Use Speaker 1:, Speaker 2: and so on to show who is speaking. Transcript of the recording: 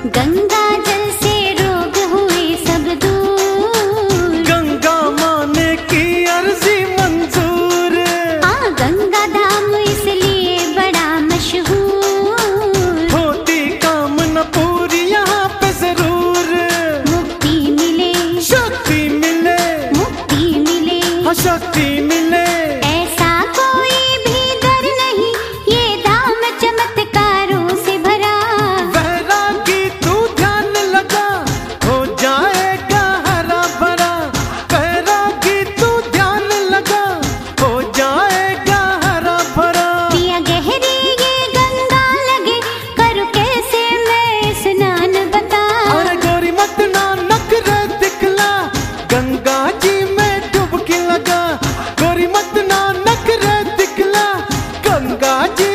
Speaker 1: गंगा जल से रोग हुए सब दूर,
Speaker 2: गंगा माने की अर्जी मंजूर।
Speaker 1: हाँ गंगा धाम इसलिए बड़ा मशहूर,
Speaker 2: होती कामना पूरी यहाँ पे जरूर।
Speaker 1: मुक्ति मिले,
Speaker 2: शक्ति मिले,
Speaker 1: मुक्ति मिले,
Speaker 2: हाँ शक्ति मिले।
Speaker 1: ऐसा कोई भी डर नहीं, ये धाम चमत्कारों से भरा।
Speaker 2: वैरागी तू ध्यान लगा, हो जाएगा हरा भरा। वैरागी तू ध्यान लगा, हो जाएगा हरा भरा।
Speaker 1: पिया गहरी ये गंगा लगे, करूँ कैसे मैं स्नान बता।
Speaker 2: अरे गोरी मत ना नखरे दिखला, गंगा जी में डुबकी लगा। गोरी मत ना नखरे दिखला, गंगा जी